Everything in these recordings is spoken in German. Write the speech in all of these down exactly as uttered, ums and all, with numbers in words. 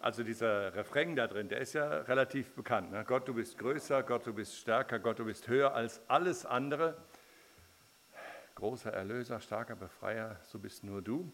Also dieser Refrain da drin, der ist ja relativ bekannt. Ne? Gott, du bist größer, Gott, du bist stärker, Gott, du bist höher als alles andere. Großer Erlöser, starker Befreier, so bist nur du.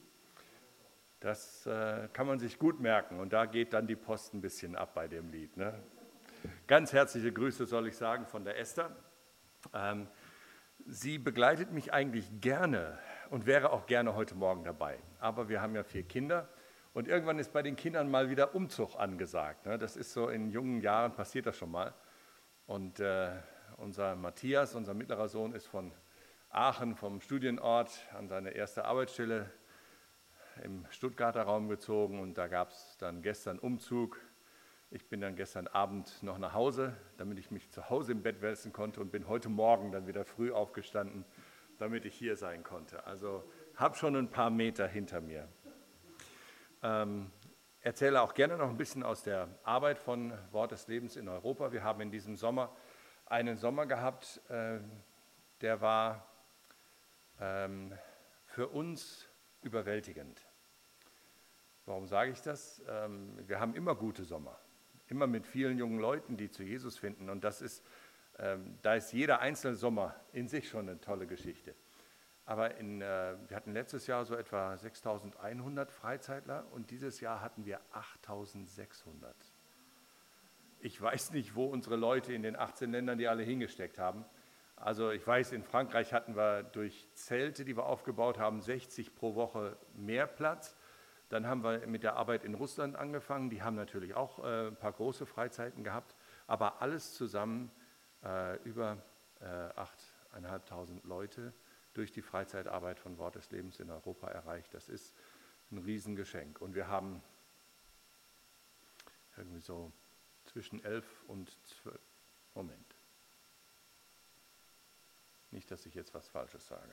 Das äh, kann man sich gut merken und da geht dann die Post ein bisschen ab bei dem Lied. Ne? Ganz herzliche Grüße soll ich sagen von der Esther. Ähm, sie begleitet mich eigentlich gerne und wäre auch gerne heute Morgen dabei. Aber wir haben ja vier Kinder und irgendwann ist bei den Kindern mal wieder Umzug angesagt. Ne? Das ist so in jungen Jahren passiert das schon mal. Und äh, unser Matthias, unser mittlerer Sohn, ist von Aachen, vom Studienort an seine erste Arbeitsstelle im Stuttgarter Raum gezogen und da gab es dann gestern Umzug. Ich bin dann gestern Abend noch nach Hause, damit ich mich zu Hause im Bett wälzen konnte und bin heute Morgen dann wieder früh aufgestanden, damit ich hier sein konnte. Also habe schon ein paar Meter hinter mir. Ähm, erzähle auch gerne noch ein bisschen aus der Arbeit von Wort des Lebens in Europa. Wir haben in diesem Sommer einen Sommer gehabt, äh, der war ähm, für uns überwältigend. Warum sage ich das? Ähm, wir haben immer gute Sommer, immer mit vielen jungen Leuten, die zu Jesus finden. Und das ist, ähm, da ist jeder einzelne Sommer in sich schon eine tolle Geschichte. Aber in, äh, wir hatten letztes Jahr so etwa sechstausendeinhundert Freizeitler und dieses Jahr hatten wir achttausendsechshundert. Ich weiß nicht, wo unsere Leute in den achtzehn Ländern die alle hingesteckt haben. Also ich weiß, in Frankreich hatten wir durch Zelte, die wir aufgebaut haben, sechzig pro Woche mehr Platz. Dann haben wir mit der Arbeit in Russland angefangen. Die haben natürlich auch äh, ein paar große Freizeiten gehabt. Aber alles zusammen äh, über äh, achttausendfünfhundert Leute durch die Freizeitarbeit von Wort des Lebens in Europa erreicht. Das ist ein Riesengeschenk. Und wir haben irgendwie so zwischen elf und zwölf, Moment, nicht, dass ich jetzt was Falsches sage.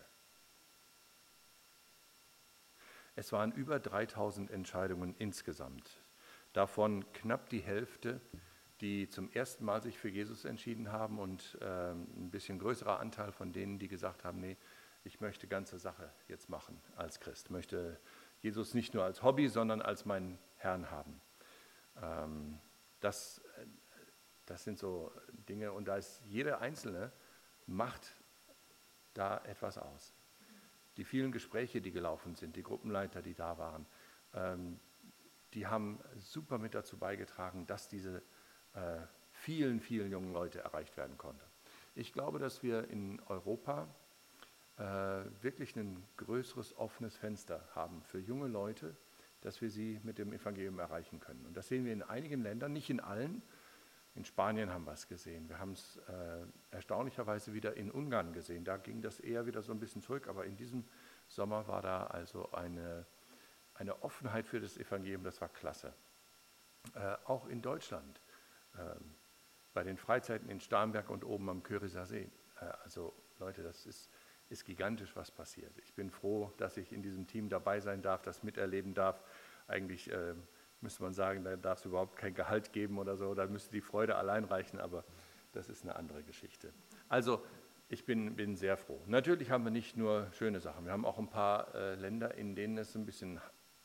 Es waren über dreitausend Entscheidungen insgesamt. Davon knapp die Hälfte, die zum ersten Mal sich für Jesus entschieden haben und äh, ein bisschen größerer Anteil von denen, die gesagt haben, nee, ich möchte ganze Sache jetzt machen als Christ, möchte Jesus nicht nur als Hobby, sondern als meinen Herrn haben. Ähm, das, das sind so Dinge und da ist jeder Einzelne macht da etwas aus. Die vielen Gespräche, die gelaufen sind, die Gruppenleiter, die da waren, ähm, die haben super mit dazu beigetragen, dass diese äh, vielen, vielen jungen Leute erreicht werden konnten. Ich glaube, dass wir in Europa äh, wirklich ein größeres offenes Fenster haben für junge Leute, dass wir sie mit dem Evangelium erreichen können. Und das sehen wir in einigen Ländern, nicht in allen. In Spanien haben wir es gesehen. Wir haben es äh, erstaunlicherweise wieder in Ungarn gesehen. Da ging das eher wieder so ein bisschen zurück. Aber in diesem Sommer war da also eine, eine Offenheit für das Evangelium. Das war klasse. Äh, auch in Deutschland, äh, bei den Freizeiten in Starnberg und oben am Köriser See. Äh, also Leute, das ist, ist gigantisch, was passiert. Ich bin froh, dass ich in diesem Team dabei sein darf, das miterleben darf. Eigentlich äh, müsste man sagen, da darf es überhaupt kein Gehalt geben oder so, da müsste die Freude allein reichen, aber das ist eine andere Geschichte. Also ich bin, bin sehr froh. Natürlich haben wir nicht nur schöne Sachen, wir haben auch ein paar äh, Länder, in denen es ein bisschen,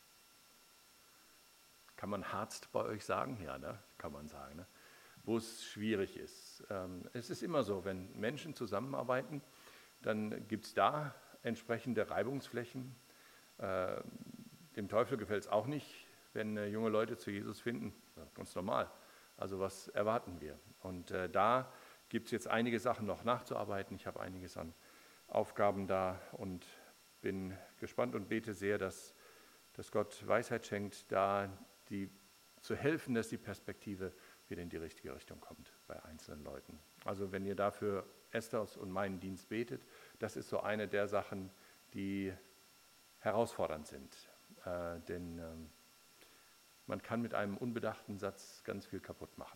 kann man harzt bei euch sagen? Ja, ne? Kann man sagen, ne? Wo es schwierig ist. Ähm, es ist immer so, wenn Menschen zusammenarbeiten, dann gibt es da entsprechende Reibungsflächen. Äh, dem Teufel gefällt es auch nicht, wenn äh, junge Leute zu Jesus finden. Ja, ganz normal. Also was erwarten wir? Und äh, da gibt es jetzt einige Sachen noch nachzuarbeiten. Ich habe einiges an Aufgaben da und bin gespannt und bete sehr, dass, dass Gott Weisheit schenkt, da die, zu helfen, dass die Perspektive wieder in die richtige Richtung kommt bei einzelnen Leuten. Also wenn ihr dafür Esthers und meinen Dienst betet, das ist so eine der Sachen, die herausfordernd sind. Äh, denn ähm, man kann mit einem unbedachten Satz ganz viel kaputt machen.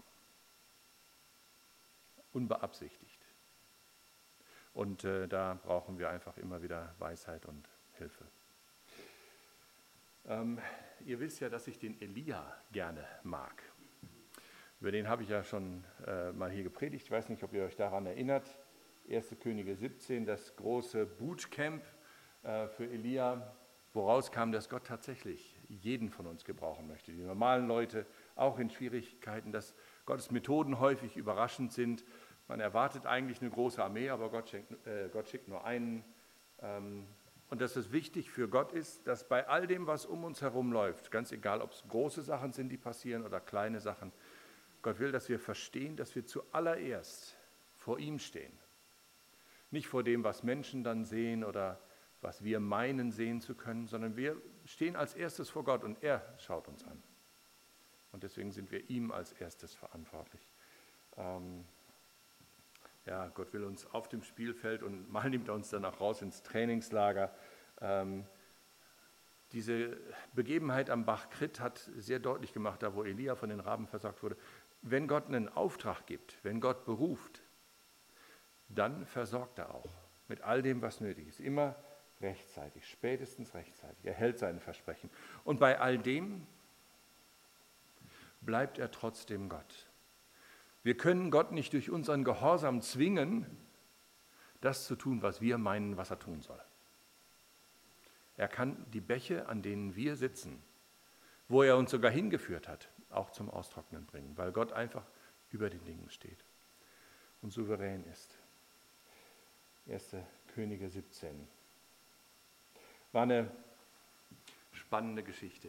Unbeabsichtigt. Und äh, da brauchen wir einfach immer wieder Weisheit und Hilfe. Ähm, ihr wisst ja, dass ich den Elia gerne mag. Über den habe ich ja schon äh, mal hier gepredigt. Ich weiß nicht, ob ihr euch daran erinnert. erste Könige siebzehn, das große Bootcamp äh, für Elia, woraus kam, dass Gott tatsächlich jeden von uns gebrauchen möchte. Die normalen Leute, auch in Schwierigkeiten, dass Gottes Methoden häufig überraschend sind. Man erwartet eigentlich eine große Armee, aber Gott, schenkt, äh, Gott schickt nur einen. Ähm, und dass es wichtig für Gott ist, dass bei all dem, was um uns herum läuft, ganz egal, ob es große Sachen sind, die passieren oder kleine Sachen, Gott will, dass wir verstehen, dass wir zuallererst vor ihm stehen. Nicht vor dem, was Menschen dann sehen oder was wir meinen sehen zu können, sondern wir stehen als erstes vor Gott und er schaut uns an. Und deswegen sind wir ihm als erstes verantwortlich. Ähm, ja, Gott will uns auf dem Spielfeld und mal nimmt er uns dann auch raus ins Trainingslager. Ähm, diese Begebenheit am Bach Krit hat sehr deutlich gemacht, da wo Elia von den Raben versorgt wurde, wenn Gott einen Auftrag gibt, wenn Gott beruft, dann versorgt er auch mit all dem, was nötig ist. Immer rechtzeitig, spätestens rechtzeitig. Er hält seine Versprechen. Und bei all dem bleibt er trotzdem Gott. Wir können Gott nicht durch unseren Gehorsam zwingen, das zu tun, was wir meinen, was er tun soll. Er kann die Bäche, an denen wir sitzen, wo er uns sogar hingeführt hat, auch zum Austrocknen bringen, weil Gott einfach über den Dingen steht und souverän ist. erster Könige siebzehn. War eine spannende Geschichte.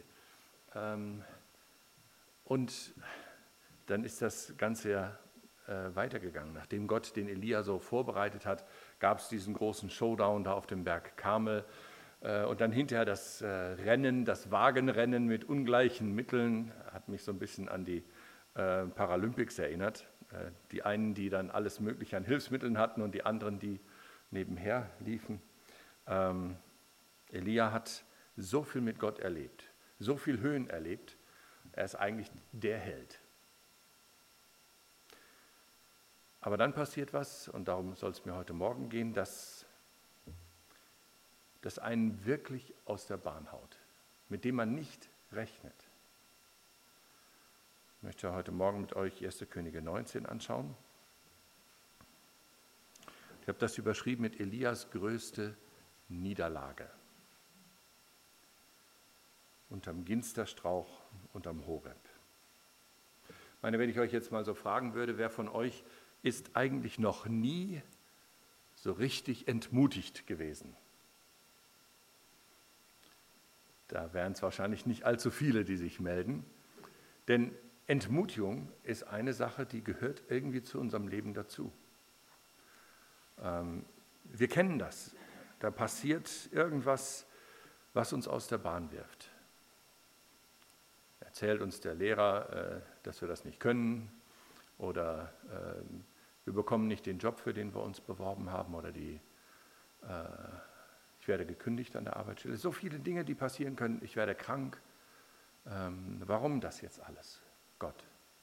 Und dann ist das Ganze ja weitergegangen. Nachdem Gott den Elia so vorbereitet hat, gab es diesen großen Showdown da auf dem Berg Karmel. Und dann hinterher das Rennen, das Wagenrennen mit ungleichen Mitteln, hat mich so ein bisschen an die Paralympics erinnert. Die einen, die dann alles Mögliche an Hilfsmitteln hatten und die anderen, die nebenher liefen. Ähm, Elia hat so viel mit Gott erlebt, so viel Höhen erlebt. Er ist eigentlich der Held. Aber dann passiert was, und darum soll es mir heute Morgen gehen, dass das einen wirklich aus der Bahn haut, mit dem man nicht rechnet. Ich möchte heute Morgen mit euch erster Könige neunzehn anschauen. Ich habe das überschrieben mit Elias größte Niederlage. Unterm Ginsterstrauch, unterm Horeb. Ich meine, wenn ich euch jetzt mal so fragen würde, wer von euch ist eigentlich noch nie so richtig entmutigt gewesen? Da wären es wahrscheinlich nicht allzu viele, die sich melden. Denn Entmutigung ist eine Sache, die gehört irgendwie zu unserem Leben dazu. Ähm, wir kennen das. Da passiert irgendwas, was uns aus der Bahn wirft. Erzählt uns der Lehrer, äh, dass wir das nicht können, oder äh, wir bekommen nicht den Job, für den wir uns beworben haben, oder die, äh, ich werde gekündigt an der Arbeitsstelle. So viele Dinge, die passieren können. Ich werde krank. Ähm, warum das jetzt alles? Gott.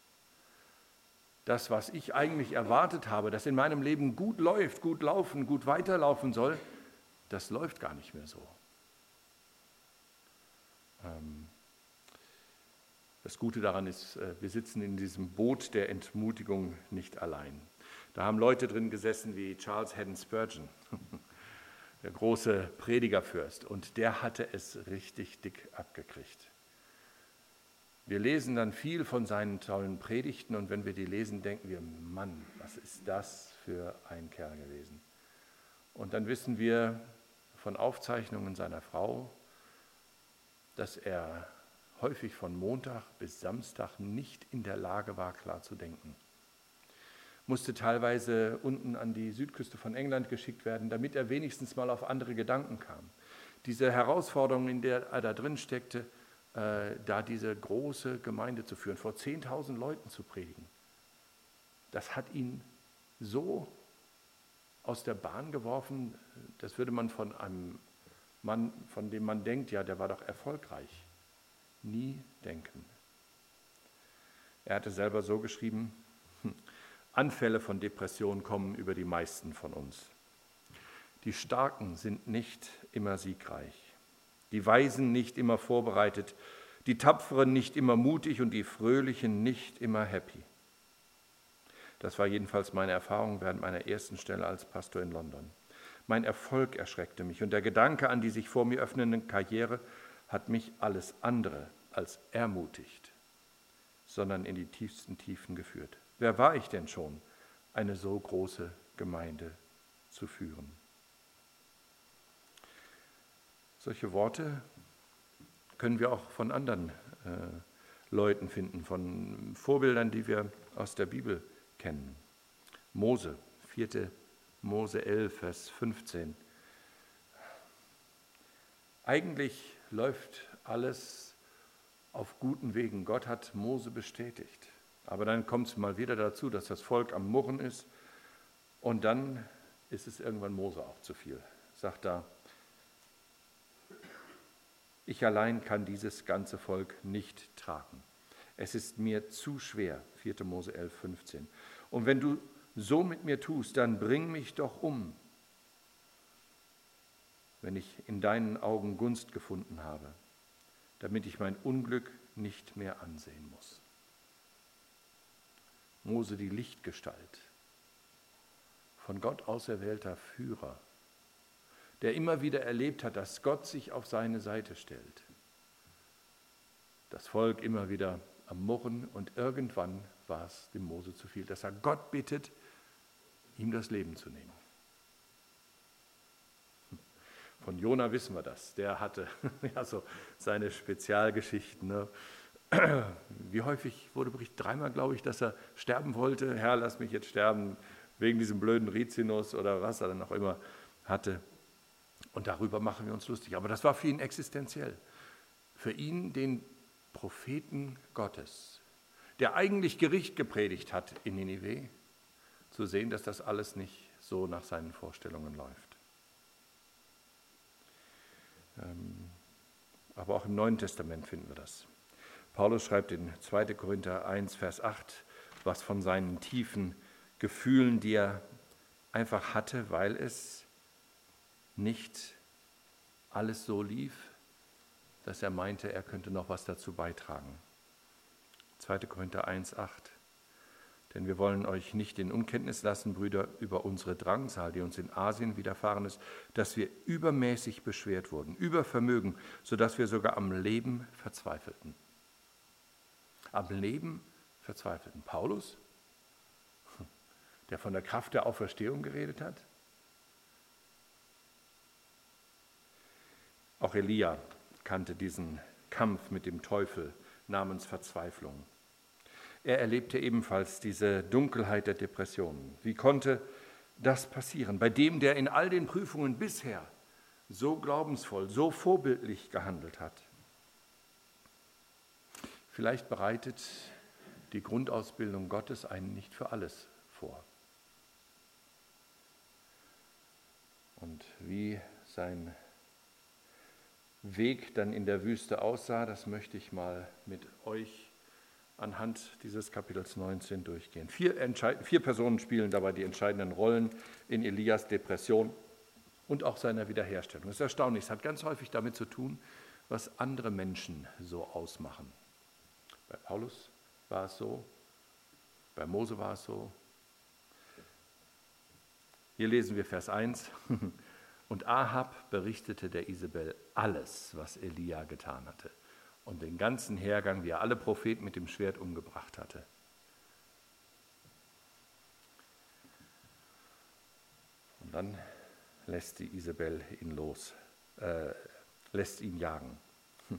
Das, was ich eigentlich erwartet habe, das in meinem Leben gut läuft, gut laufen, gut weiterlaufen soll, das läuft gar nicht mehr so. Ähm, Das Gute daran ist, wir sitzen in diesem Boot der Entmutigung nicht allein. Da haben Leute drin gesessen wie Charles Haddon Spurgeon, der große Predigerfürst, und der hatte es richtig dick abgekriegt. Wir lesen dann viel von seinen tollen Predigten, und wenn wir die lesen, denken wir, Mann, was ist das für ein Kerl gewesen? Und dann wissen wir von Aufzeichnungen seiner Frau, dass er häufig von Montag bis Samstag nicht in der Lage war, klar zu denken. Musste teilweise unten an die Südküste von England geschickt werden, damit er wenigstens mal auf andere Gedanken kam. Diese Herausforderung, in der er da drin steckte, äh, da diese große Gemeinde zu führen, vor zehntausend Leuten zu predigen, das hat ihn so aus der Bahn geworfen, das würde man von einem Mann, von dem man denkt, ja, der war doch erfolgreich, nie denken. Er hatte selber so geschrieben, Anfälle von Depression kommen über die meisten von uns. Die Starken sind nicht immer siegreich, die Weisen nicht immer vorbereitet, die Tapferen nicht immer mutig und die Fröhlichen nicht immer happy. Das war jedenfalls meine Erfahrung während meiner ersten Stelle als Pastor in London. Mein Erfolg erschreckte mich und der Gedanke an die sich vor mir öffnende Karriere hat mich alles andere als ermutigt. sondern in die tiefsten Tiefen geführt. Wer war ich denn schon, eine so große Gemeinde zu führen? Solche Worte können wir auch von anderen äh, Leuten finden, von Vorbildern, die wir aus der Bibel kennen. Mose, vierte Mose elf, Vers fünfzehn. Eigentlich läuft alles auf guten Wegen. Gott hat Mose bestätigt. Aber dann kommt es mal wieder dazu, dass das Volk am Murren ist. Und dann ist es irgendwann Mose auch zu viel. Sagt da, ich allein kann dieses ganze Volk nicht tragen. Es ist mir zu schwer. vierte Mose elf, fünfzehn. Und wenn du so mit mir tust, dann bring mich doch um, wenn ich in deinen Augen Gunst gefunden habe, damit ich mein Unglück nicht mehr ansehen muss. Mose, die Lichtgestalt, von Gott auserwählter Führer, der immer wieder erlebt hat, dass Gott sich auf seine Seite stellt. Das Volk immer wieder am Murren und irgendwann war es dem Mose zu viel, dass er Gott bittet, ihm das Leben zu nehmen. Von Jona wissen wir das. Der hatte ja so seine Spezialgeschichten. Ne? Wie häufig wurde berichtet? Dreimal, glaube ich, dass er sterben wollte. Herr, lass mich jetzt sterben, wegen diesem blöden Rizinus oder was er dann auch immer hatte. Und darüber machen wir uns lustig. Aber das war für ihn existenziell. Für ihn, den Propheten Gottes, der eigentlich Gericht gepredigt hat in Ninive, zu sehen, dass das alles nicht so nach seinen Vorstellungen läuft. Aber auch im Neuen Testament finden wir das. Paulus schreibt in zweiter Korinther eins, Vers acht, was von seinen tiefen Gefühlen, die er einfach hatte, weil es nicht alles so lief, dass er meinte, er könnte noch was dazu beitragen. zweiter Korinther eins, acht. Denn wir wollen euch nicht in Unkenntnis lassen, Brüder, über unsere Drangsal, die uns in Asien widerfahren ist, dass wir übermäßig beschwert wurden, über Vermögen, sodass wir sogar am Leben verzweifelten. Am Leben verzweifelten. Paulus, der von der Kraft der Auferstehung geredet hat. Auch Elia kannte diesen Kampf mit dem Teufel namens Verzweiflung. Er erlebte ebenfalls diese Dunkelheit der Depressionen. Wie konnte das passieren? Bei dem, der in all den Prüfungen bisher so glaubensvoll, so vorbildlich gehandelt hat. Vielleicht bereitet die Grundausbildung Gottes einen nicht für alles vor. Und wie sein Weg dann in der Wüste aussah, das möchte ich mal mit euch anhand dieses Kapitels neunzehn durchgehen. Vier, vier Personen spielen dabei die entscheidenden Rollen in Elias Depression und auch seiner Wiederherstellung. Das ist erstaunlich, es hat ganz häufig damit zu tun, was andere Menschen so ausmachen. Bei Paulus war es so, bei Mose war es so. Hier lesen wir Vers eins. Und Ahab berichtete der Isabel alles, was Elia getan hatte. Und den ganzen Hergang, wie er alle Propheten mit dem Schwert umgebracht hatte. Und dann lässt die Isabel ihn los, äh, lässt ihn jagen. Hm.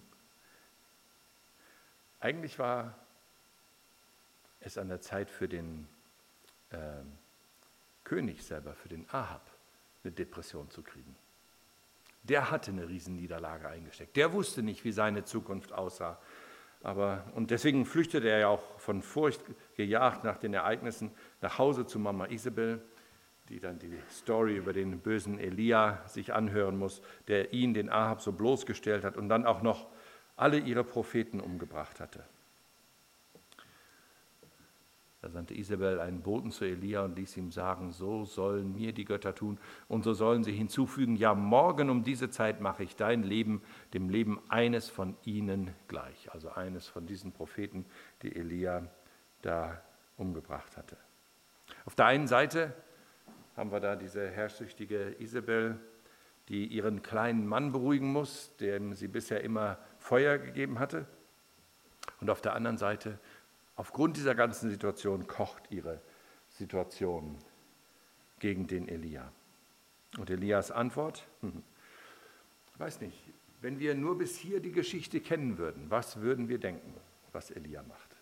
Eigentlich war es an der Zeit für den äh, König selber, für den Ahab, eine Depression zu kriegen. Der hatte eine Riesenniederlage eingesteckt. Der wusste nicht, wie seine Zukunft aussah. Aber, und deswegen flüchtete er ja auch von Furcht gejagt nach den Ereignissen nach Hause zu Mama Isabel, die dann die Story über den bösen Elia sich anhören muss, der ihn, den Ahab, so bloßgestellt hat und dann auch noch alle ihre Propheten umgebracht hatte. Da sandte Isabel einen Boten zu Elia und ließ ihm sagen, so sollen mir die Götter tun und so sollen sie hinzufügen, ja, morgen um diese Zeit mache ich dein Leben dem Leben eines von ihnen gleich. Also eines von diesen Propheten, die Elia da umgebracht hatte. Auf der einen Seite haben wir da diese herrschsüchtige Isabel, die ihren kleinen Mann beruhigen muss, dem sie bisher immer Feuer gegeben hatte. Und auf der anderen Seite Aufgrund dieser ganzen Situation kocht ihre Situation gegen den Elia. Und Elias Antwort, ich weiß nicht, wenn wir nur bis hier die Geschichte kennen würden, was würden wir denken, was Elia macht?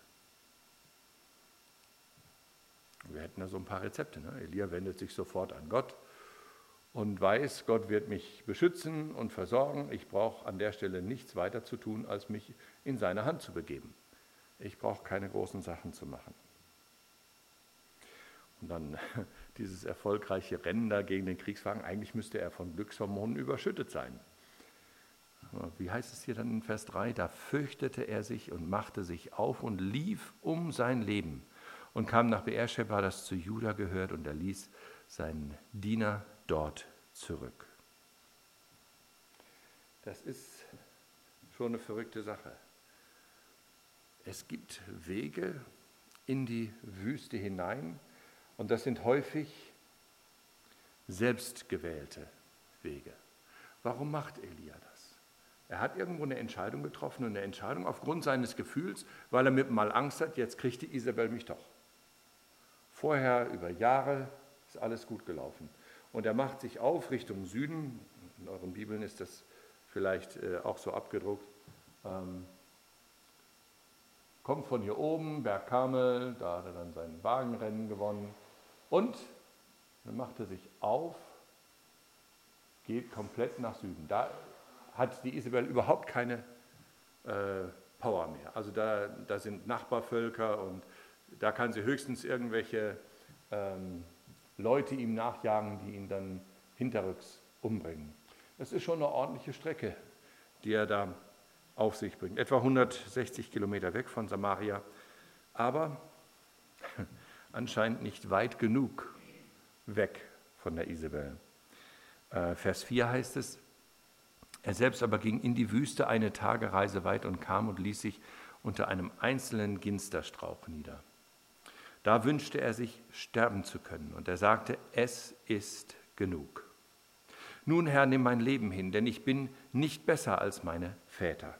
Wir hätten da so ein paar Rezepte. Ne? Elia wendet sich sofort an Gott und weiß, Gott wird mich beschützen und versorgen. Ich brauche an der Stelle nichts weiter zu tun, als mich in seine Hand zu begeben. Ich brauche keine großen Sachen zu machen. Und dann dieses erfolgreiche Rennen da gegen den Kriegswagen, eigentlich müsste er von Glückshormonen überschüttet sein. Wie heißt es hier dann in Vers drei? Da fürchtete er sich und machte sich auf und lief um sein Leben und kam nach Beersheba, das zu Juda gehört, und er ließ seinen Diener dort zurück. Das ist schon eine verrückte Sache. Es gibt Wege in die Wüste hinein, und das sind häufig selbstgewählte Wege. Warum macht Elia das? Er hat irgendwo eine Entscheidung getroffen, und eine Entscheidung aufgrund seines Gefühls, weil er mit mal Angst hat, jetzt kriegt die Isabel mich doch. Vorher über Jahre ist alles gut gelaufen. Und er macht sich auf Richtung Süden. In euren Bibeln ist das vielleicht auch so abgedruckt. Ähm, kommt von hier oben, Berg Karmel, da hat er dann sein Wagenrennen gewonnen. Und dann macht er sich auf, geht komplett nach Süden. Da hat die Isabel überhaupt keine äh, Power mehr. Also da, da sind Nachbarvölker, und da kann sie höchstens irgendwelche ähm, Leute ihm nachjagen, die ihn dann hinterrücks umbringen. Das ist schon eine ordentliche Strecke, die er da auf sich bringt. Etwa hundertsechzig Kilometer weg von Samaria, aber anscheinend nicht weit genug weg von der Isabel. Äh, Vers vier heißt es, er selbst aber ging in die Wüste eine Tagereise weit und kam und ließ sich unter einem einzelnen Ginsterstrauch nieder. Da wünschte er sich, sterben zu können, und er sagte, es ist genug. Nun, Herr, nimm mein Leben hin, denn ich bin nicht besser als meine Väter.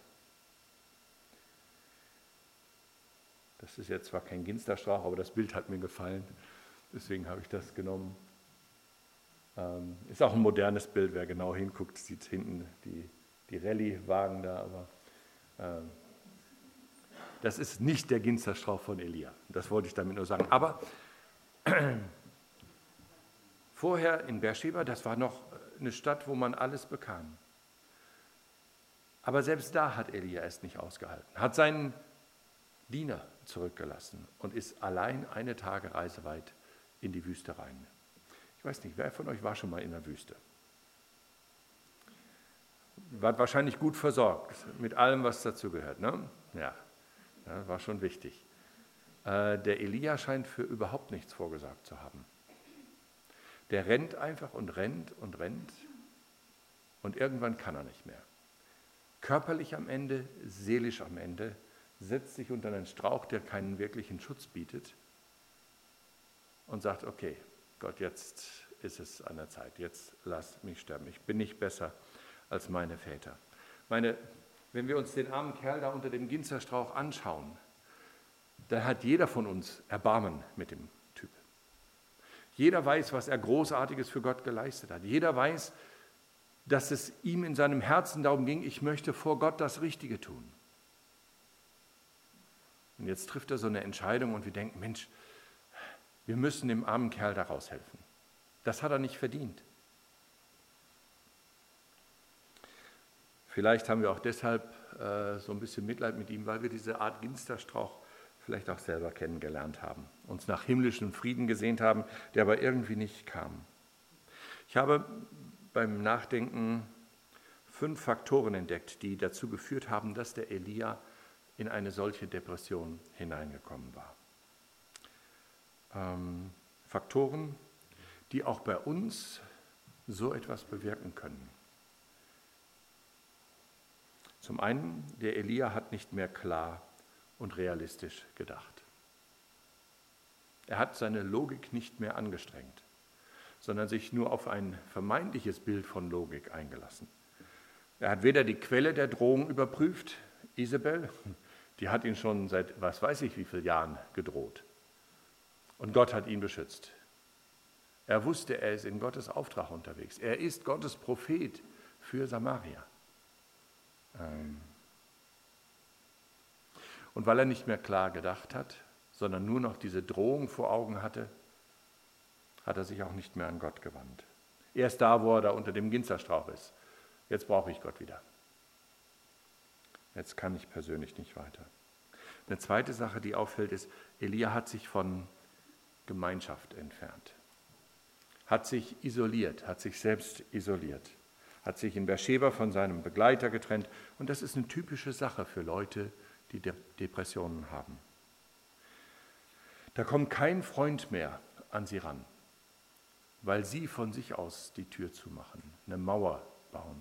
Das ist jetzt zwar kein Ginsterstrauch, aber das Bild hat mir gefallen, deswegen habe ich das genommen. Ähm, ist auch ein modernes Bild, wer genau hinguckt, sieht hinten die, die Rallye-Wagen da, aber ähm, das ist nicht der Ginsterstrauch von Elia. Das wollte ich damit nur sagen. Aber äh, vorher in Beersheba, das war noch eine Stadt, wo man alles bekam. Aber selbst da hat Elia es nicht ausgehalten, hat seinen Diener zurückgelassen und ist allein eine Tagereise weit in die Wüste rein. Ich weiß nicht, wer von euch war schon mal in der Wüste? War wahrscheinlich gut versorgt mit allem, was dazugehört, ne? Ja, ja, war schon wichtig. Äh, der Elia scheint für überhaupt nichts vorgesorgt zu haben. Der rennt einfach und rennt und rennt, und irgendwann kann er nicht mehr. Körperlich am Ende, seelisch am Ende, setzt sich unter einen Strauch, der keinen wirklichen Schutz bietet, und sagt, okay, Gott, jetzt ist es an der Zeit, jetzt lass mich sterben. Ich bin nicht besser als meine Väter. Meine, wenn wir uns den armen Kerl da unter dem Ginsterstrauch anschauen, dann hat jeder von uns Erbarmen mit dem Typ. Jeder weiß, was er Großartiges für Gott geleistet hat. Jeder weiß, dass es ihm in seinem Herzen darum ging, ich möchte vor Gott das Richtige tun. Und jetzt trifft er so eine Entscheidung, und wir denken, Mensch, wir müssen dem armen Kerl da raushelfen. Das hat er nicht verdient. Vielleicht haben wir auch deshalb äh, so ein bisschen Mitleid mit ihm, weil wir diese Art Ginsterstrauch vielleicht auch selber kennengelernt haben, uns nach himmlischem Frieden gesehnt haben, der aber irgendwie nicht kam. Ich habe beim Nachdenken fünf Faktoren entdeckt, die dazu geführt haben, dass der Elia in eine solche Depression hineingekommen war. Ähm, Faktoren, die auch bei uns so etwas bewirken können. Zum einen, der Elia hat nicht mehr klar und realistisch gedacht. Er hat seine Logik nicht mehr angestrengt, sondern sich nur auf ein vermeintliches Bild von Logik eingelassen. Er hat weder die Quelle der Drohung überprüft, Isabel, die hat ihn schon seit was weiß ich wie vielen Jahren gedroht. Und Gott hat ihn beschützt. Er wusste, er ist in Gottes Auftrag unterwegs. Er ist Gottes Prophet für Samaria. Und weil er nicht mehr klar gedacht hat, sondern nur noch diese Drohung vor Augen hatte, hat er sich auch nicht mehr an Gott gewandt. Erst da, wo er da unter dem Ginsterstrauch ist. Jetzt brauche ich Gott wieder. Jetzt kann ich persönlich nicht weiter. Eine zweite Sache, die auffällt, ist, Elia hat sich von Gemeinschaft entfernt. Hat sich isoliert, hat sich selbst isoliert. Hat sich in Beersheba von seinem Begleiter getrennt. Und das ist eine typische Sache für Leute, die Depressionen haben. Da kommt kein Freund mehr an sie ran, weil sie von sich aus die Tür zumachen, eine Mauer bauen.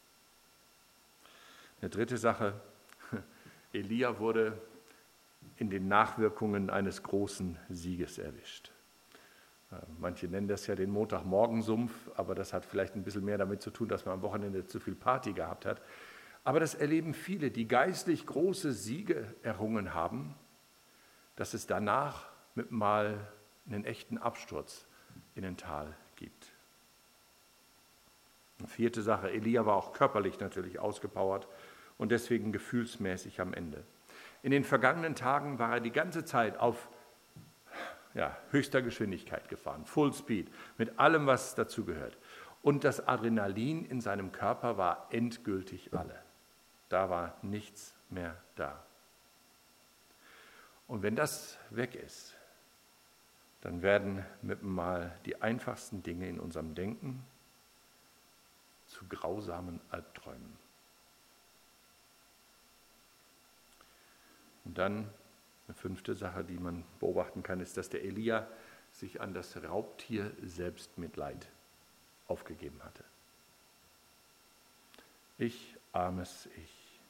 Eine dritte Sache, Elia wurde in den Nachwirkungen eines großen Sieges erwischt. Manche nennen das ja den Montagmorgensumpf, aber das hat vielleicht ein bisschen mehr damit zu tun, dass man am Wochenende zu viel Party gehabt hat. Aber das erleben viele, die geistlich große Siege errungen haben, dass es danach mit mal einen echten Absturz in ein Tal gibt. Eine vierte Sache, Elia war auch körperlich natürlich ausgepowert und deswegen gefühlsmäßig am Ende. In den vergangenen Tagen war er die ganze Zeit auf ja, höchster Geschwindigkeit gefahren, Full Speed, mit allem, was dazugehört. Und das Adrenalin in seinem Körper war endgültig alle. Da war nichts mehr da. Und wenn das weg ist, dann werden mit mal die einfachsten Dinge in unserem Denken zu grausamen Albträumen. Und dann eine fünfte Sache, die man beobachten kann, ist, dass der Elia sich an das Raubtier Selbstmitleid aufgegeben hatte. Ich, armes Ich.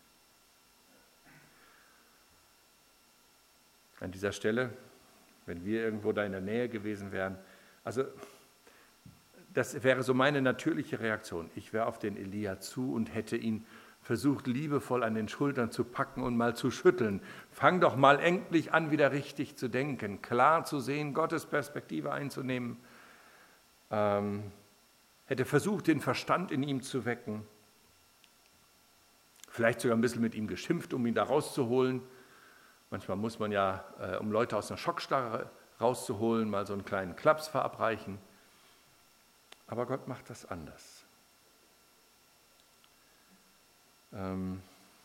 An dieser Stelle, wenn wir irgendwo da in der Nähe gewesen wären, also das wäre so meine natürliche Reaktion. Ich wäre auf den Elia zu und hätte ihn versucht, liebevoll an den Schultern zu packen und mal zu schütteln. Fang doch mal endlich an, wieder richtig zu denken, klar zu sehen, Gottes Perspektive einzunehmen. Ähm, hätte versucht, den Verstand in ihm zu wecken. Vielleicht sogar ein bisschen mit ihm geschimpft, um ihn da rauszuholen. Manchmal muss man ja, äh, um Leute aus einer Schockstarre rauszuholen, mal so einen kleinen Klaps verabreichen. Aber Gott macht das anders. Ähm,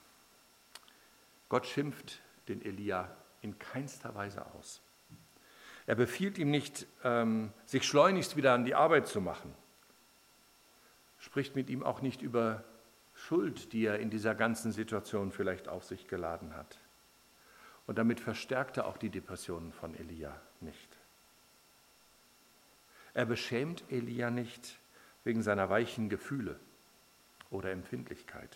Gott schimpft den Elia in keinster Weise aus. Er befiehlt ihm nicht, ähm, sich schleunigst wieder an die Arbeit zu machen. Spricht mit ihm auch nicht über Schuld, die er in dieser ganzen Situation vielleicht auf sich geladen hat. Und damit verstärkt er auch die Depressionen von Elia nicht. Er beschämt Elia nicht wegen seiner weichen Gefühle oder Empfindlichkeit.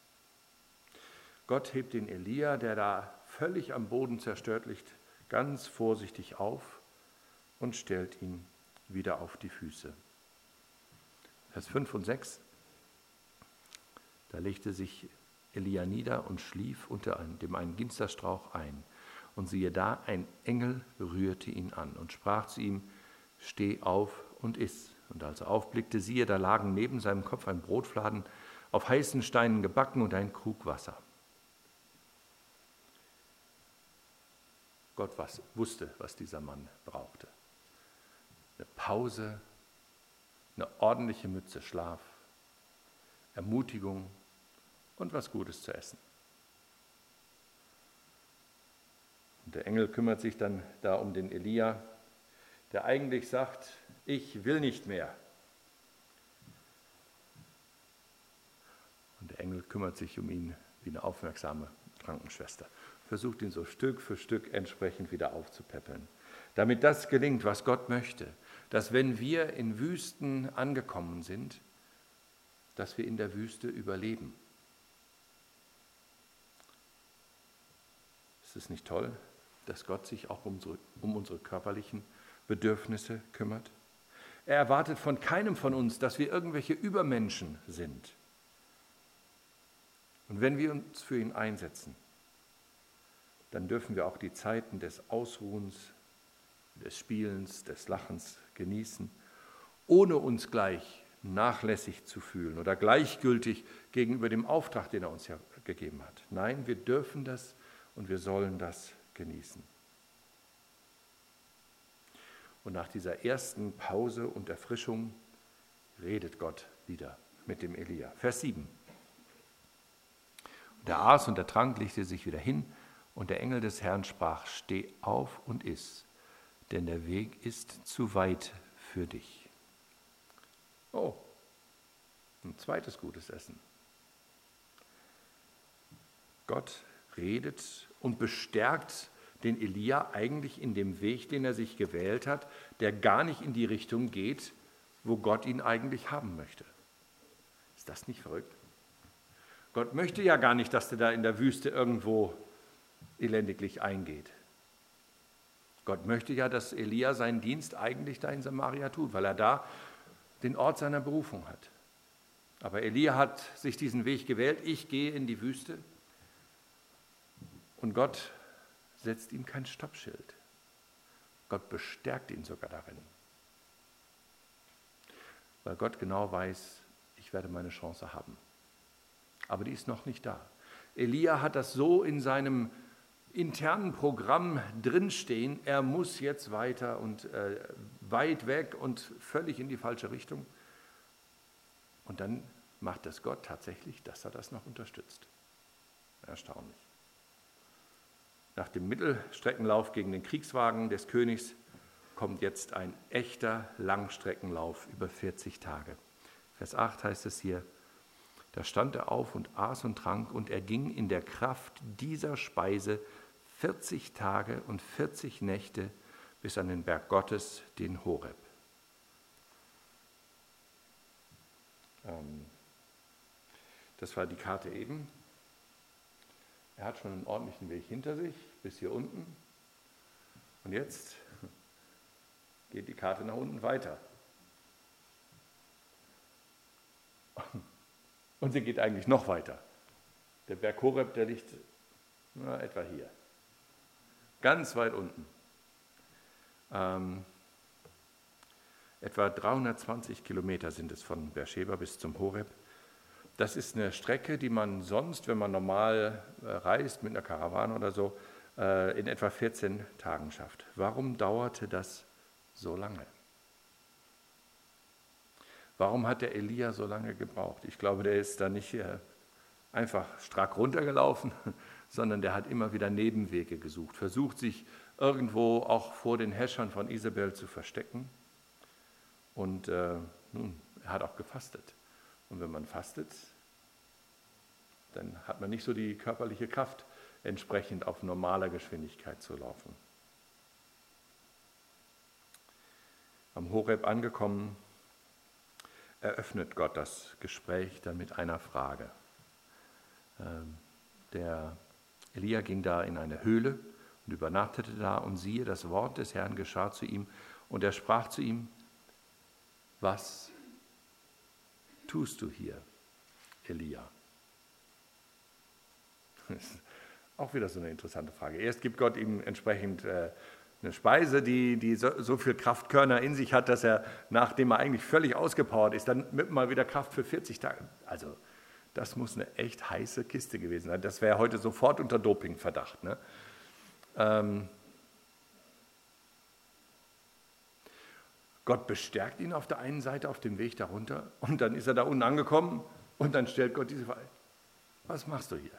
Gott hebt den Elia, der da völlig am Boden zerstört liegt, ganz vorsichtig auf und stellt ihn wieder auf die Füße. Vers fünf und sechs, da legte sich Elia nieder und schlief unter dem einen Ginsterstrauch ein. Und siehe da, ein Engel rührte ihn an und sprach zu ihm, steh auf und iss. Und als er aufblickte, siehe, da lagen neben seinem Kopf ein Brotfladen, auf heißen Steinen gebacken und ein Krug Wasser. Gott was, wusste, was dieser Mann brauchte. Eine Pause, eine ordentliche Mütze Schlaf, Ermutigung und was Gutes zu essen. Und der Engel kümmert sich dann da um den Elia, der eigentlich sagt, ich will nicht mehr. Und der Engel kümmert sich um ihn wie eine aufmerksame Krankenschwester. Versucht ihn so Stück für Stück entsprechend wieder aufzupäppeln. Damit das gelingt, was Gott möchte, dass wenn wir in Wüsten angekommen sind, dass wir in der Wüste überleben. Ist es nicht toll, dass Gott sich auch um unsere, um unsere körperlichen Bedürfnisse kümmert? Er erwartet von keinem von uns, dass wir irgendwelche Übermenschen sind. Und wenn wir uns für ihn einsetzen, dann dürfen wir auch die Zeiten des Ausruhens, des Spielens, des Lachens genießen, ohne uns gleich nachlässig zu fühlen oder gleichgültig gegenüber dem Auftrag, den er uns ja gegeben hat. Nein, wir dürfen das und wir sollen das genießen. Und nach dieser ersten Pause und Erfrischung redet Gott wieder mit dem Elia. Vers sieben. Und er aß und er trank, legte sich wieder hin, und der Engel des Herrn sprach: Steh auf und iss, denn der Weg ist zu weit für dich. Oh, ein zweites gutes Essen. Gott redet und bestärkt den Elia eigentlich in dem Weg, den er sich gewählt hat, der gar nicht in die Richtung geht, wo Gott ihn eigentlich haben möchte. Ist das nicht verrückt? Gott möchte ja gar nicht, dass der da in der Wüste irgendwo elendiglich eingeht. Gott möchte ja, dass Elia seinen Dienst eigentlich da in Samaria tut, weil er da den Ort seiner Berufung hat. Aber Elia hat sich diesen Weg gewählt: Ich gehe in die Wüste. Und Gott setzt ihm kein Stoppschild. Gott bestärkt ihn sogar darin. Weil Gott genau weiß, ich werde meine Chance haben. Aber die ist noch nicht da. Elia hat das so in seinem internen Programm drinstehen, er muss jetzt weiter und äh, weit weg und völlig in die falsche Richtung. Und dann macht das Gott tatsächlich, dass er das noch unterstützt. Erstaunlich. Nach dem Mittelstreckenlauf gegen den Kriegswagen des Königs kommt jetzt ein echter Langstreckenlauf über vierzig Tage. Vers acht heißt es hier: Da stand er auf und aß und trank, und er ging in der Kraft dieser Speise vierzig Tage und vierzig Nächte bis an den Berg Gottes, den Horeb. Das war die Karte eben. Er hat schon einen ordentlichen Weg hinter sich, bis hier unten. Und jetzt geht die Karte nach unten weiter. Und sie geht eigentlich noch weiter. Der Berg Horeb, der liegt na, etwa hier. Ganz weit unten. Ähm, etwa dreihundertzwanzig Kilometer sind es von Beersheba bis zum Horeb. Das ist eine Strecke, die man sonst, wenn man normal äh, reist, mit einer Karawane oder so, äh, in etwa vierzehn Tagen schafft. Warum dauerte das so lange? Warum hat der Elia so lange gebraucht? Ich glaube, der ist da nicht äh, einfach strack runtergelaufen, sondern der hat immer wieder Nebenwege gesucht, versucht, sich irgendwo auch vor den Häschern von Isabel zu verstecken. Und äh, nun, er hat auch gefastet. Und wenn man fastet, dann hat man nicht so die körperliche Kraft, entsprechend auf normaler Geschwindigkeit zu laufen. Am Horeb angekommen, eröffnet Gott das Gespräch dann mit einer Frage. Der Elia ging da in eine Höhle und übernachtete da, und siehe, das Wort des Herrn geschah zu ihm, und er sprach zu ihm: Was tust du hier, Elia? Das ist auch wieder so eine interessante Frage. Erst gibt Gott ihm entsprechend äh, eine Speise, die, die so, so viel Kraftkörner in sich hat, dass er, nachdem er eigentlich völlig ausgepowert ist, dann mit mal wieder Kraft für vierzig Tage. Also das muss eine echt heiße Kiste gewesen sein. Das wäre heute sofort unter Dopingverdacht. Ne? Ähm, Gott bestärkt ihn auf der einen Seite auf dem Weg darunter, und dann ist er da unten angekommen und dann stellt Gott diese Frage: Was machst du hier?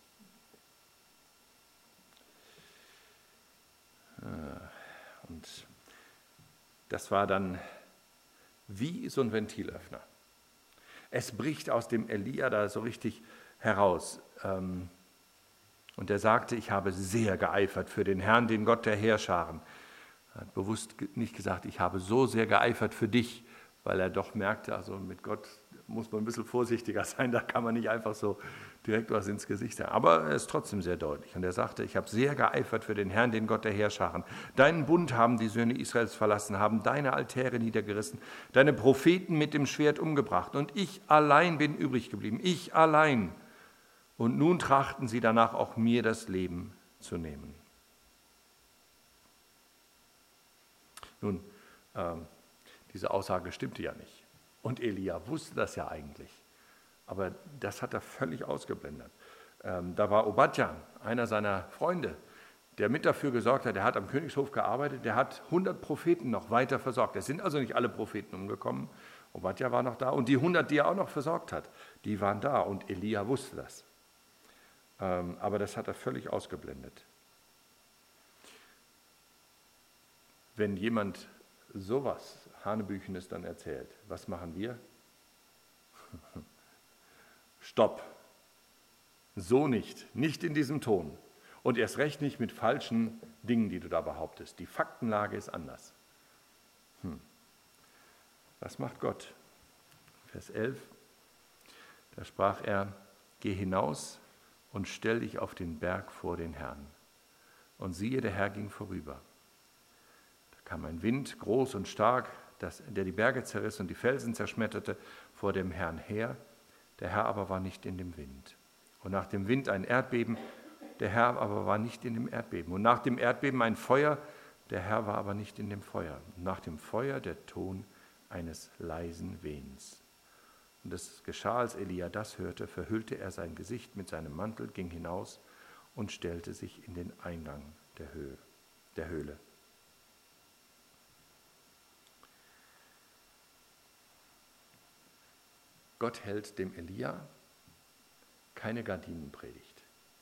Und das war dann wie so ein Ventilöffner. Es bricht aus dem Elia da so richtig heraus. Und er sagte: Ich habe sehr geeifert für den Herrn, den Gott der Heerscharen. Er hat bewusst nicht gesagt, ich habe so sehr geeifert für dich, weil er doch merkte, also mit Gott muss man ein bisschen vorsichtiger sein, da kann man nicht einfach so direkt was ins Gesicht sagen. Aber er ist trotzdem sehr deutlich. Und er sagte: Ich habe sehr geeifert für den Herrn, den Gott der Heerscharen. Deinen Bund haben die Söhne Israels verlassen, haben deine Altäre niedergerissen, deine Propheten mit dem Schwert umgebracht. Und ich allein bin übrig geblieben, ich allein. Und nun trachten sie danach, auch mir das Leben zu nehmen. Nun, ähm, diese Aussage stimmte ja nicht. Und Elia wusste das ja eigentlich. Aber das hat er völlig ausgeblendet. Ähm, da war Obadja, einer seiner Freunde, der mit dafür gesorgt hat, der hat am Königshof gearbeitet, der hat hundert Propheten noch weiter versorgt. Es sind also nicht alle Propheten umgekommen. Obadja war noch da und die hundert, die er auch noch versorgt hat, die waren da und Elia wusste das. Ähm, aber das hat er völlig ausgeblendet. Wenn jemand sowas Hanebüchenes dann erzählt, was machen wir? Stopp. So nicht, nicht in diesem Ton. Und erst recht nicht mit falschen Dingen, die du da behauptest. Die Faktenlage ist anders. Hm. Was macht Gott? Vers elf, da sprach er, geh hinaus und stell dich auf den Berg vor den Herrn. Und siehe, der Herr ging vorüber. Da kam ein Wind, groß und stark, das, der die Berge zerriss und die Felsen zerschmetterte vor dem Herrn her. Der Herr aber war nicht in dem Wind. Und nach dem Wind ein Erdbeben, der Herr aber war nicht in dem Erdbeben. Und nach dem Erdbeben ein Feuer, der Herr war aber nicht in dem Feuer. Und nach dem Feuer der Ton eines leisen Wehens. Und es geschah, als Elia das hörte, verhüllte er sein Gesicht mit seinem Mantel, ging hinaus und stellte sich in den Eingang der Höhe, der Höhle. Gott hält dem Elia keine Gardinenpredigt.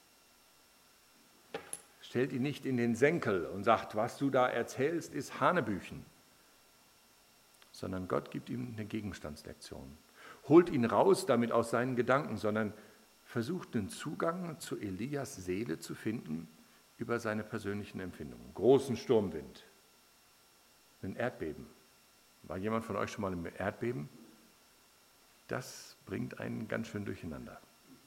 Stellt ihn nicht in den Senkel und sagt, was du da erzählst, ist Hanebüchen. Sondern Gott gibt ihm eine Gegenstandslektion. Holt ihn raus damit aus seinen Gedanken, sondern versucht einen Zugang zu Elias Seele zu finden über seine persönlichen Empfindungen. Großen Sturmwind, ein Erdbeben. War jemand von euch schon mal im Erdbeben? Das bringt einen ganz schön durcheinander.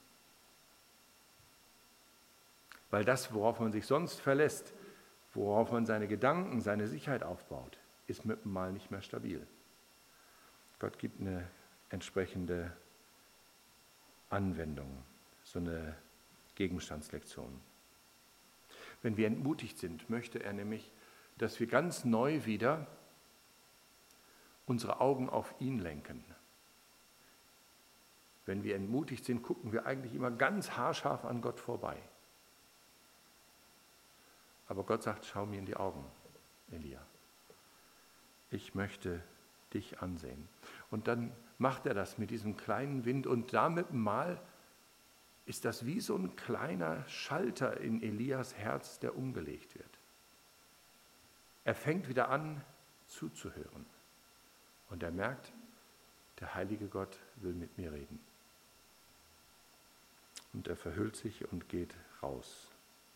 Weil das, worauf man sich sonst verlässt, worauf man seine Gedanken, seine Sicherheit aufbaut, ist mit dem Mal nicht mehr stabil. Gott gibt eine entsprechende Anwendung, so eine Gegenstandslektion. Wenn wir entmutigt sind, möchte er nämlich, dass wir ganz neu wieder unsere Augen auf ihn lenken. Wenn wir entmutigt sind, gucken wir eigentlich immer ganz haarscharf an Gott vorbei. Aber Gott sagt, schau mir in die Augen, Elia. Ich möchte dich ansehen. Und dann macht er das mit diesem kleinen Wind und damit mal ist das wie so ein kleiner Schalter in Elias Herz, der umgelegt wird. Er fängt wieder an zuzuhören und er merkt, der heilige Gott will mit mir reden. Und er verhüllt sich und geht raus.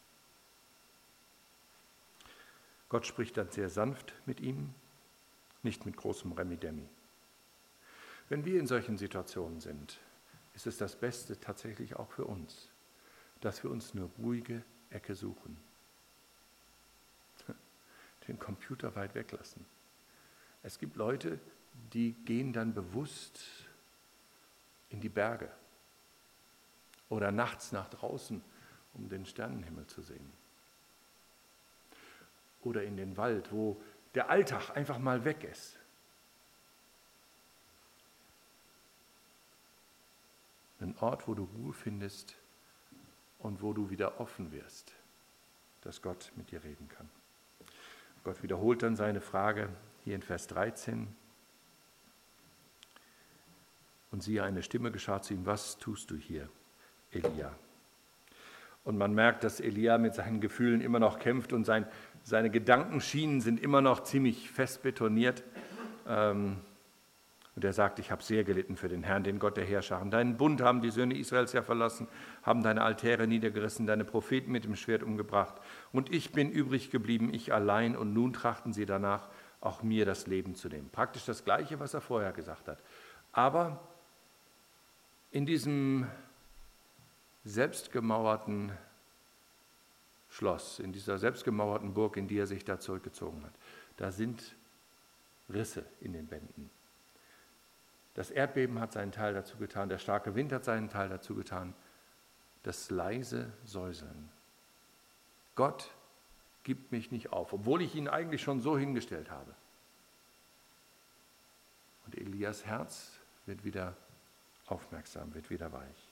Gott spricht dann sehr sanft mit ihm, nicht mit großem Remi-Demi. Wenn wir in solchen Situationen sind, ist es das Beste tatsächlich auch für uns, dass wir uns eine ruhige Ecke suchen. Den Computer weit weglassen. Es gibt Leute, die gehen dann bewusst in die Berge oder nachts nach draußen, um den Sternenhimmel zu sehen. Oder in den Wald, wo der Alltag einfach mal weg ist. Ein Ort, wo du Ruhe findest und wo du wieder offen wirst, dass Gott mit dir reden kann. Gott wiederholt dann seine Frage hier in Vers dreizehn. Und siehe, eine Stimme geschah zu ihm, was tust du hier, Elia? Und man merkt, dass Elia mit seinen Gefühlen immer noch kämpft und sein, seine Gedankenschienen sind immer noch ziemlich fest betoniert. Ähm, und er sagt, ich habe sehr gelitten für den Herrn, den Gott der Heerscharen. Deinen Bund haben die Söhne Israels ja verlassen, haben deine Altäre niedergerissen, deine Propheten mit dem Schwert umgebracht. Und ich bin übrig geblieben, ich allein, und nun trachten sie danach, auch mir das Leben zu nehmen. Praktisch das Gleiche, was er vorher gesagt hat. Aber in diesem selbstgemauerten Schloss, in dieser selbstgemauerten Burg, in die er sich da zurückgezogen hat, da sind Risse in den Wänden. Das Erdbeben hat seinen Teil dazu getan, der starke Wind hat seinen Teil dazu getan, das leise Säuseln. Gott gibt mich nicht auf, obwohl ich ihn eigentlich schon so hingestellt habe. Und Elias Herz wird wieder aufmerksam, wird wieder weich.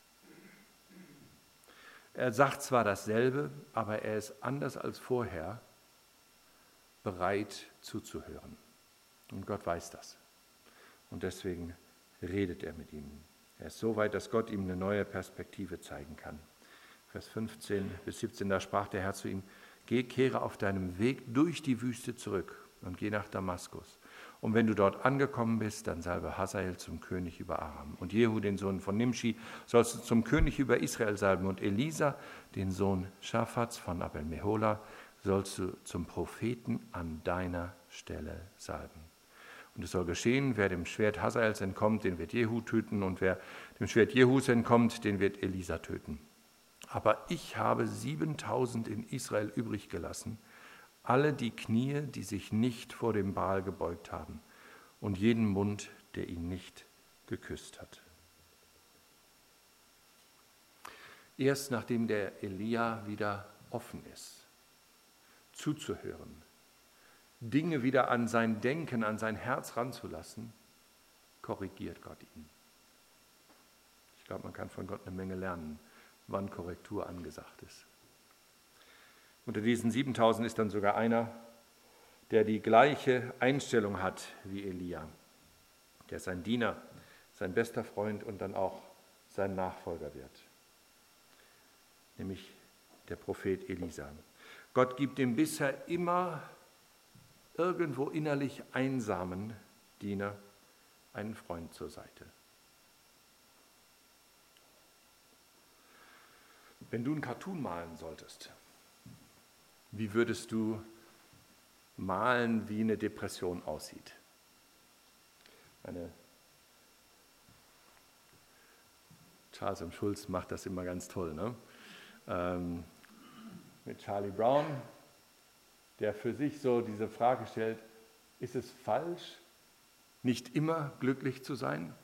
Er sagt zwar dasselbe, aber er ist anders als vorher bereit zuzuhören. Und Gott weiß das. Und deswegen redet er mit ihm. Er ist so weit, dass Gott ihm eine neue Perspektive zeigen kann. Vers fünfzehn bis siebzehn, da sprach der Herr zu ihm: Geh, kehre auf deinem Weg durch die Wüste zurück und geh nach Damaskus. Und wenn du dort angekommen bist, dann salbe Hazael zum König über Aram. Und Jehu, den Sohn von Nimschi, sollst du zum König über Israel salben. Und Elisa, den Sohn Schaphats von Abel-Mehola, sollst du zum Propheten an deiner Stelle salben. Und es soll geschehen, wer dem Schwert Hazaels entkommt, den wird Jehu töten. Und wer dem Schwert Jehus entkommt, den wird Elisa töten. Aber ich habe siebentausend in Israel übrig gelassen, alle die Knie, die sich nicht vor dem Baal gebeugt haben, und jeden Mund, der ihn nicht geküsst hat. Erst nachdem der Elia wieder offen ist, zuzuhören, Dinge wieder an sein Denken, an sein Herz ranzulassen, korrigiert Gott ihn. Ich glaube, man kann von Gott eine Menge lernen, wann Korrektur angesagt ist. Unter diesen siebentausend ist dann sogar einer, der die gleiche Einstellung hat wie Elia. Der sein Diener, sein bester Freund und dann auch sein Nachfolger wird. Nämlich der Prophet Elisa. Gott gibt dem bisher immer irgendwo innerlich einsamen Diener einen Freund zur Seite. Wenn du einen Cartoon malen solltest, wie würdest du malen, wie eine Depression aussieht? Eine Charles M. Schulz macht das immer ganz toll, ne? Ähm, mit Charlie Brown, der für sich so diese Frage stellt: Ist es falsch, nicht immer glücklich zu sein?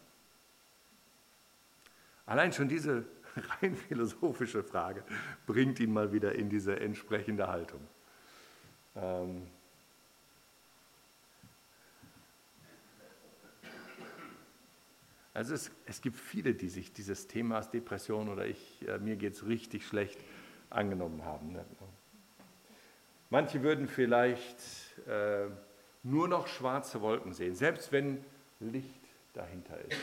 Allein schon diese rein philosophische Frage bringt ihn mal wieder in diese entsprechende Haltung. Ähm also es, es gibt viele, die sich dieses Themas Depression oder ich, äh, mir geht es richtig schlecht, angenommen haben. Ne? Manche würden vielleicht äh, nur noch schwarze Wolken sehen, selbst wenn Licht dahinter ist.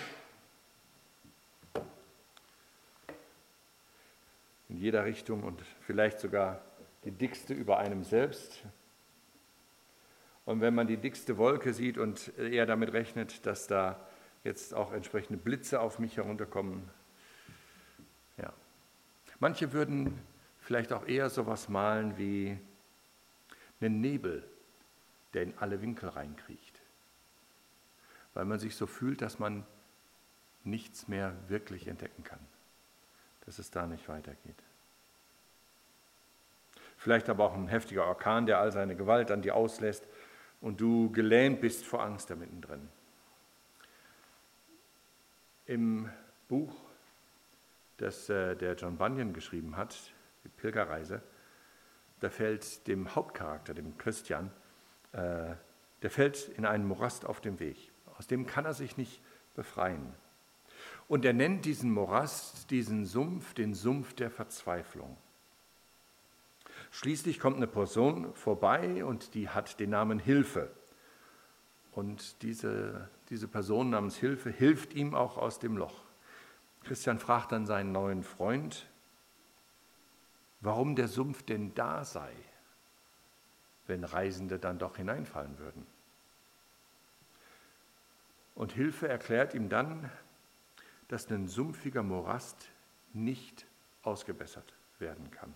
In jeder Richtung und vielleicht sogar die dickste über einem selbst. Und wenn man die dickste Wolke sieht und eher damit rechnet, dass da jetzt auch entsprechende Blitze auf mich herunterkommen. Ja. Manche würden vielleicht auch eher sowas malen wie einen Nebel, der in alle Winkel reinkriecht. Weil man sich so fühlt, dass man nichts mehr wirklich entdecken kann. Dass es da nicht weitergeht. Vielleicht aber auch ein heftiger Orkan, der all seine Gewalt an dir auslässt und du gelähmt bist vor Angst da mittendrin. Im Buch, das äh, der John Bunyan geschrieben hat, die Pilgerreise, da fällt dem Hauptcharakter, dem Christian, äh, der fällt in einen Morast auf dem Weg. Aus dem kann er sich nicht befreien. Und er nennt diesen Morast, diesen Sumpf, den Sumpf der Verzweiflung. Schließlich kommt eine Person vorbei und die hat den Namen Hilfe. Und diese, diese Person namens Hilfe hilft ihm auch aus dem Loch. Christian fragt dann seinen neuen Freund, warum der Sumpf denn da sei, wenn Reisende dann doch hineinfallen würden. Und Hilfe erklärt ihm dann, dass ein sumpfiger Morast nicht ausgebessert werden kann.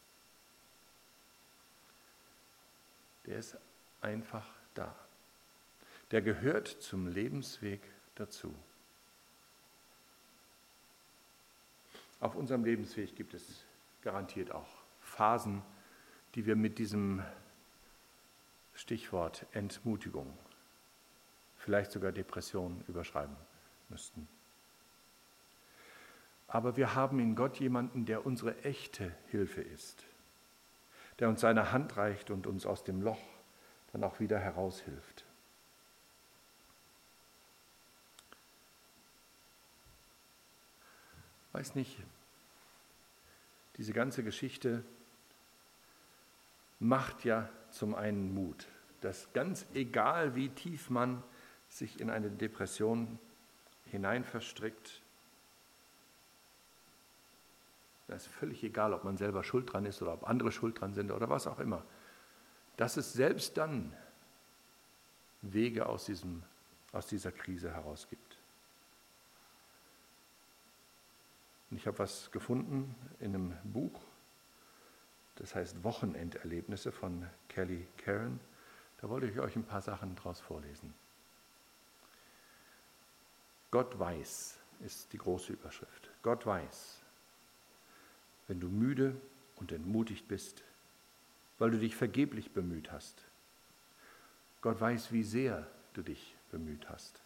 Der ist einfach da. Der gehört zum Lebensweg dazu. Auf unserem Lebensweg gibt es garantiert auch Phasen, die wir mit diesem Stichwort Entmutigung, vielleicht sogar Depression überschreiben müssten. Aber wir haben in Gott jemanden, der unsere echte Hilfe ist, der uns seine Hand reicht und uns aus dem Loch dann auch wieder heraushilft. Weiß nicht, diese ganze Geschichte macht ja zum einen Mut, dass ganz egal, wie tief man sich in eine Depression hinein verstrickt, da ist völlig egal, ob man selber schuld dran ist oder ob andere schuld dran sind oder was auch immer, dass es selbst dann Wege aus, diesem, aus dieser Krise heraus gibt. Und ich habe was gefunden in einem Buch, das heißt Wochenenderlebnisse von Kelly Caron. Da wollte ich euch ein paar Sachen draus vorlesen. Gott weiß, ist die große Überschrift. Gott weiß, wenn du müde und entmutigt bist, weil du dich vergeblich bemüht hast. Gott weiß, wie sehr du dich bemüht hast.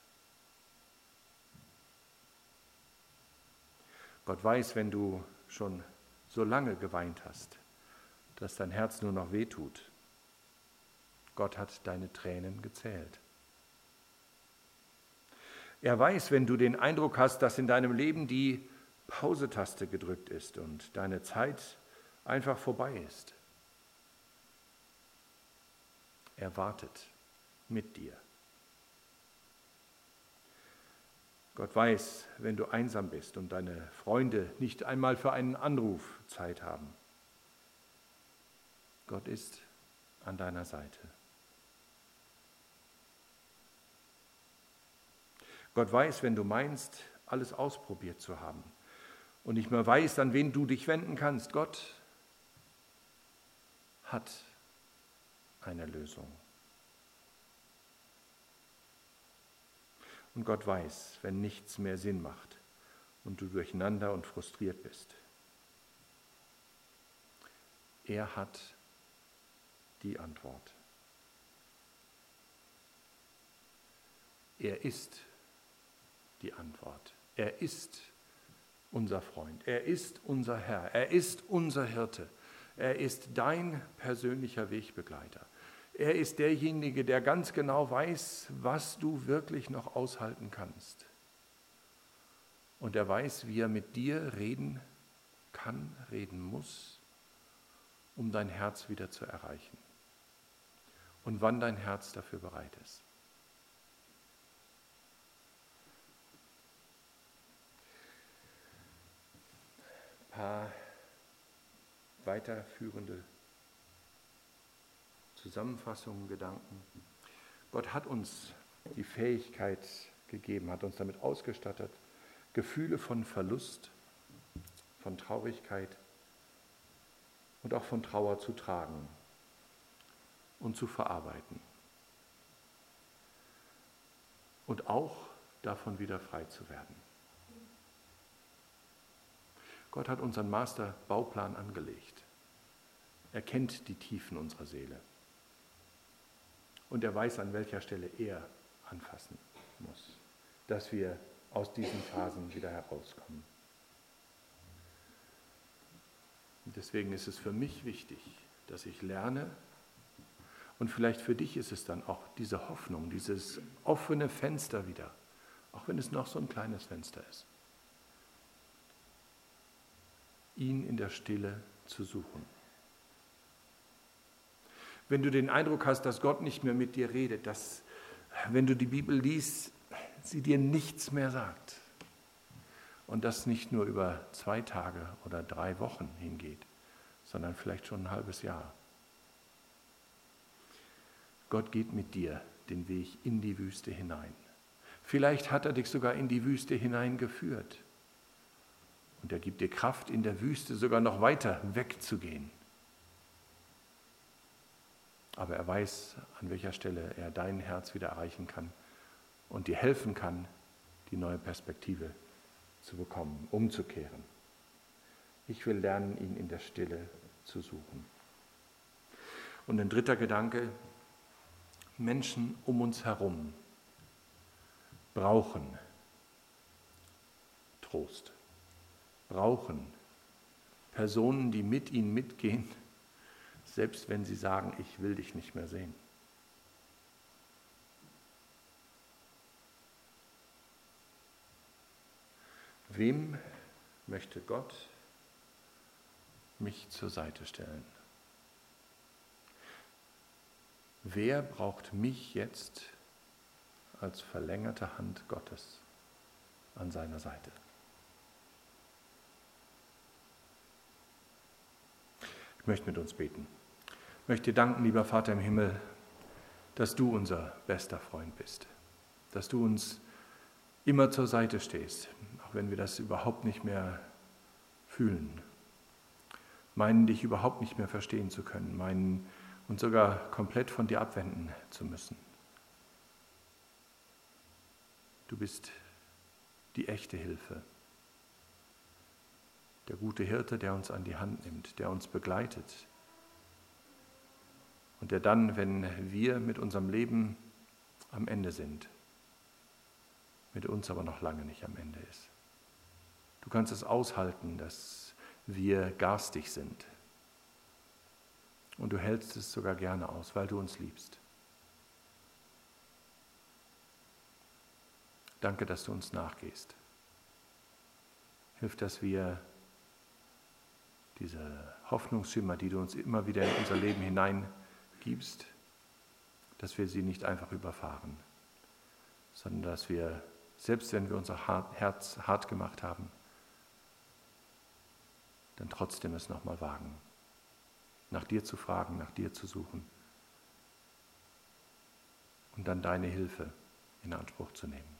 Gott weiß, wenn du schon so lange geweint hast, dass dein Herz nur noch wehtut. Gott hat deine Tränen gezählt. Er weiß, wenn du den Eindruck hast, dass in deinem Leben die Pause-Taste gedrückt ist und deine Zeit einfach vorbei ist. Er wartet mit dir. Gott weiß, wenn du einsam bist und deine Freunde nicht einmal für einen Anruf Zeit haben. Gott ist an deiner Seite. Gott weiß, wenn du meinst, alles ausprobiert zu haben und nicht mehr weißt, an wen du dich wenden kannst. Gott hat eine Lösung. Und Gott weiß, wenn nichts mehr Sinn macht und du durcheinander und frustriert bist. Er hat die Antwort. Er ist die Antwort. Er ist unser Freund. Er ist unser Herr. Er ist unser Hirte. Er ist dein persönlicher Wegbegleiter. Er ist derjenige, der ganz genau weiß, was du wirklich noch aushalten kannst. Und er weiß, wie er mit dir reden kann, reden muss, um dein Herz wieder zu erreichen. Und wann dein Herz dafür bereit ist. Ein paar weiterführende Zusammenfassungen, Gedanken. Gott hat uns die Fähigkeit gegeben, hat uns damit ausgestattet, Gefühle von Verlust, von Traurigkeit und auch von Trauer zu tragen und zu verarbeiten. Und auch davon wieder frei zu werden. Gott hat unseren Masterbauplan angelegt. Er kennt die Tiefen unserer Seele. Und er weiß, an welcher Stelle er anfassen muss, dass wir aus diesen Phasen wieder herauskommen. Und deswegen ist es für mich wichtig, dass ich lerne, und vielleicht für dich ist es dann auch diese Hoffnung, dieses offene Fenster wieder, auch wenn es noch so ein kleines Fenster ist, ihn in der Stille zu suchen. Wenn du den Eindruck hast, dass Gott nicht mehr mit dir redet, dass, wenn du die Bibel liest, sie dir nichts mehr sagt. Und das nicht nur über zwei Tage oder drei Wochen hingeht, sondern vielleicht schon ein halbes Jahr. Gott geht mit dir den Weg in die Wüste hinein. Vielleicht hat er dich sogar in die Wüste hineingeführt. Und er gibt dir Kraft, in der Wüste sogar noch weiter wegzugehen. Aber er weiß, an welcher Stelle er dein Herz wieder erreichen kann und dir helfen kann, die neue Perspektive zu bekommen, umzukehren. Ich will lernen, ihn in der Stille zu suchen. Und ein dritter Gedanke: Menschen um uns herum brauchen Trost, brauchen Personen, die mit ihnen mitgehen, selbst wenn sie sagen, ich will dich nicht mehr sehen. Wem möchte Gott mich zur Seite stellen? Wer braucht mich jetzt als verlängerte Hand Gottes an seiner Seite? Ich möchte mit uns beten. Ich möchte dir danken, lieber Vater im Himmel, dass du unser bester Freund bist, dass du uns immer zur Seite stehst, auch wenn wir das überhaupt nicht mehr fühlen, meinen dich überhaupt nicht mehr verstehen zu können, meinen uns sogar komplett von dir abwenden zu müssen. Du bist die echte Hilfe, der gute Hirte, der uns an die Hand nimmt, der uns begleitet und der dann, wenn wir mit unserem Leben am Ende sind, mit uns aber noch lange nicht am Ende ist. Du kannst es aushalten, dass wir garstig sind. Und du hältst es sogar gerne aus, weil du uns liebst. Danke, dass du uns nachgehst. Hilf, dass wir diese Hoffnungsschimmer, die du uns immer wieder in unser Leben hineingibst, dass wir sie nicht einfach überfahren, sondern dass wir, selbst wenn wir unser Herz hart gemacht haben, dann trotzdem es nochmal wagen, nach dir zu fragen, nach dir zu suchen und dann deine Hilfe in Anspruch zu nehmen.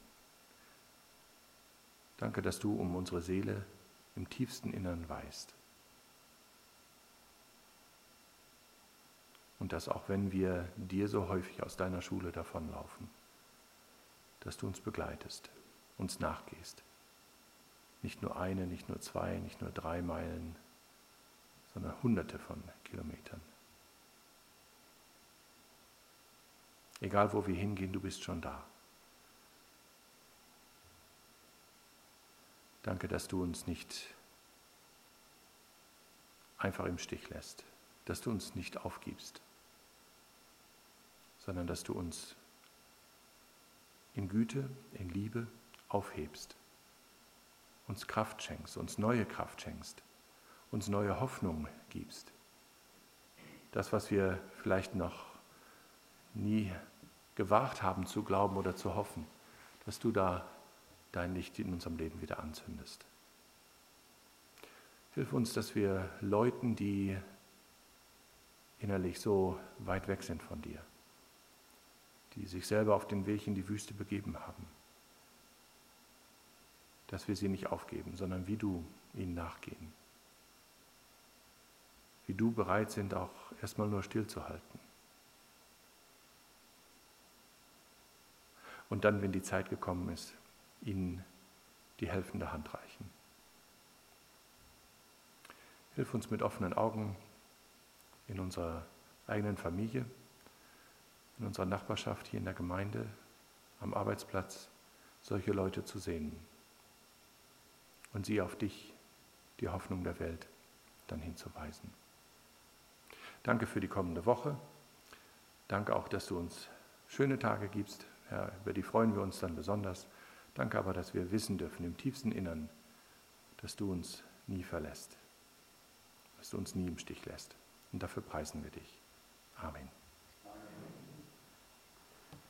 Danke, dass du um unsere Seele im tiefsten Innern weißt. Und dass auch wenn wir dir so häufig aus deiner Schule davonlaufen, dass du uns begleitest, uns nachgehst. Nicht nur eine, nicht nur zwei, nicht nur drei Meilen, sondern hunderte von Kilometern. Egal wo wir hingehen, du bist schon da. Danke, dass du uns nicht einfach im Stich lässt, dass du uns nicht aufgibst, sondern dass du uns in Güte, in Liebe aufhebst, uns Kraft schenkst, uns neue Kraft schenkst, uns neue Hoffnung gibst. Das, was wir vielleicht noch nie gewagt haben zu glauben oder zu hoffen, dass du da dein Licht in unserem Leben wieder anzündest. Hilf uns, dass wir Leuten, die innerlich so weit weg sind von dir, die sich selber auf den Weg in die Wüste begeben haben, dass wir sie nicht aufgeben, sondern wie du ihnen nachgehen. Wie du bereit sind, auch erstmal nur stillzuhalten. Und dann, wenn die Zeit gekommen ist, ihnen die helfende Hand reichen. Hilf uns mit offenen Augen in unserer eigenen Familie, in unserer Nachbarschaft, hier in der Gemeinde, am Arbeitsplatz, solche Leute zu sehen und sie auf dich, die Hoffnung der Welt, dann hinzuweisen. Danke für die kommende Woche. Danke auch, dass du uns schöne Tage gibst. Herr, über die freuen wir uns dann besonders. Danke aber, dass wir wissen dürfen im tiefsten Innern, dass du uns nie verlässt, dass du uns nie im Stich lässt. Und dafür preisen wir dich. Amen.